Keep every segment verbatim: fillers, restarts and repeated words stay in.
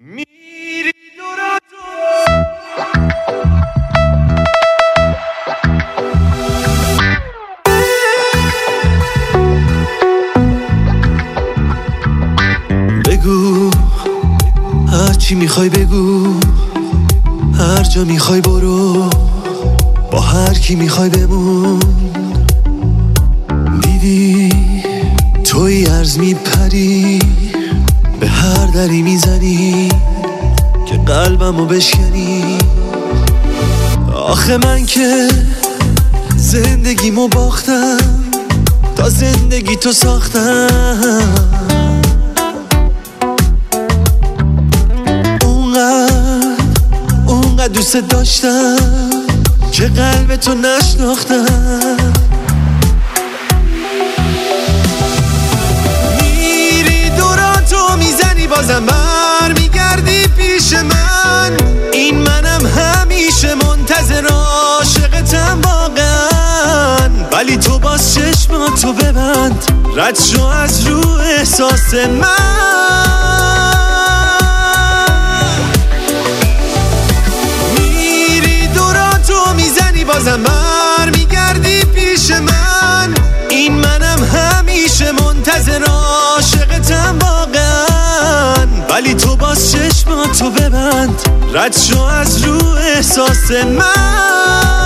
میری دوراتو بگو هر چی میخوای بگو، هر جا میخوای برو، با هر کی میخوای بمون. دیدی توی عرض میپری، به هر دری میزنی که قلبمو بشکنی. آخه من که زندگیمو باختم، تا زندگی تو ساختم. اونقدر اونقدر دوست داشتم که قلب تو نشناختم. میری دوراتو میزنی بازم بر میگردی پیش من. این منم همیشه منتظر عاشقتم واقعا، ولی تو باز چشماتو ببند، رد شو از رو احساس من. میری دوراتو میزنی بازم بر میگردی پیش من. این منم همیشه منتظر عاشقتم واقعا، ولی تو باز چشماتو ببند، رد شو از رو احساس من.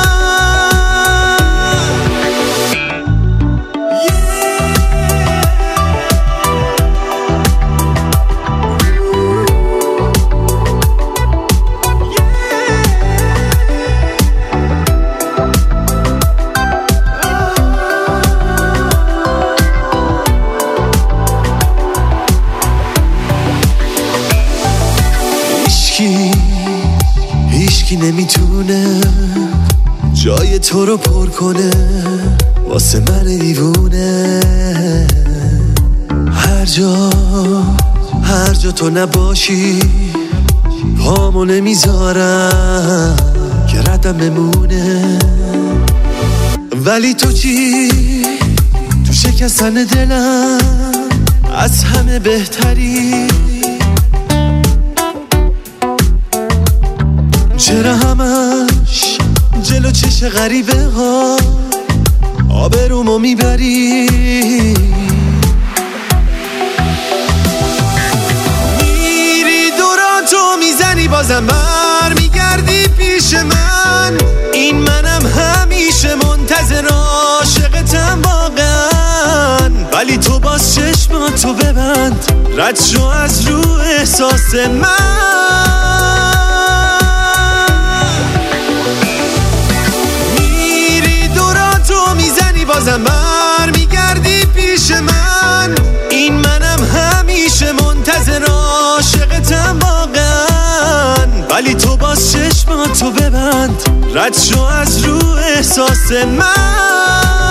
هیچکی نمیتونه جای تو رو پر کنه واسه من دیوونه. هر جا هر جا تو نباشی پامو نمیذارم که ردم بمونه. ولی تو چی؟ تو شکستن دلم از همه بهتری. چرا همش جلو چش غریبه ها آبرومو میبری؟ میری دوراتو میزنی بازم بر میگردی پیش من. این منم همیشه منتظر عاشقتم واقعا، ولی تو باز چشماتو ببند، رد شو از رو احساس من. بازم بر میگردی پیش من. این منم همیشه منتظر عاشقتم واقعا، ولی تو باز چشماتو ببند، رد شو از رو احساس من.